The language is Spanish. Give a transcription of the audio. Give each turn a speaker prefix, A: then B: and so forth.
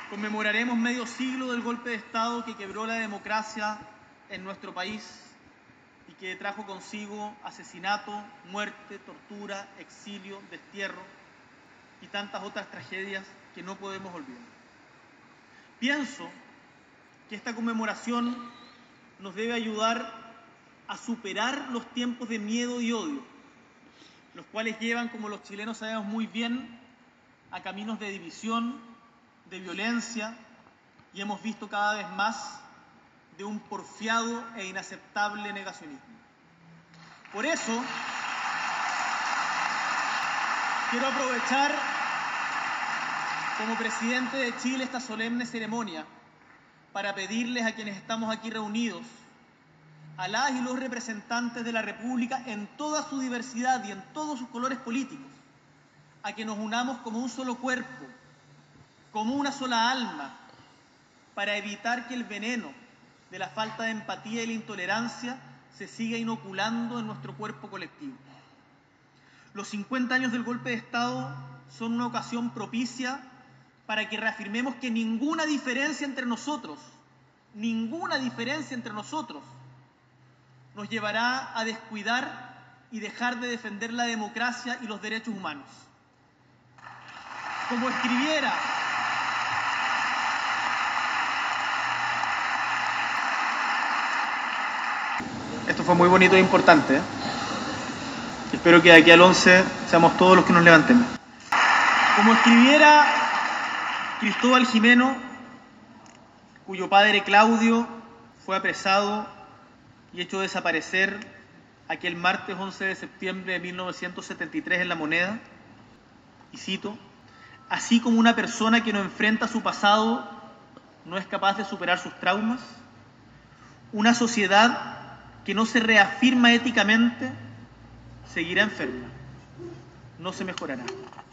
A: Conmemoraremos medio siglo del golpe de Estado que quebró la democracia en nuestro país y que trajo consigo asesinato, muerte, tortura, exilio, destierro y tantas otras tragedias que no podemos olvidar. Pienso que esta conmemoración nos debe ayudar a superar los tiempos de miedo y odio, los cuales llevan, como los chilenos sabemos muy bien, a caminos de división, de violencia, y hemos visto cada vez más de un porfiado e inaceptable negacionismo. Por eso, quiero aprovechar como presidente de Chile esta solemne ceremonia para pedirles a quienes estamos aquí reunidos, a las y los representantes de la República en toda su diversidad y en todos sus colores políticos, a que nos unamos como un solo cuerpo, como una sola alma, para evitar que el veneno de la falta de empatía y la intolerancia se siga inoculando en nuestro cuerpo colectivo. Los 50 años del golpe de Estado son una ocasión propicia para que reafirmemos que ninguna diferencia entre nosotros nos llevará a descuidar y dejar de defender la democracia y los derechos humanos. Como escribiera esto fue muy bonito e importante, ¿eh? Espero que de aquí al 11 seamos todos los que nos levantemos. Como escribiera Cristóbal Jimeno, cuyo padre Claudio fue apresado y hecho desaparecer aquel martes 11 de septiembre de 1973 en La Moneda, y cito: así como una persona que no enfrenta su pasado no es capaz de superar sus traumas, una sociedad que no se reafirma éticamente seguirá enferma, no se mejorará.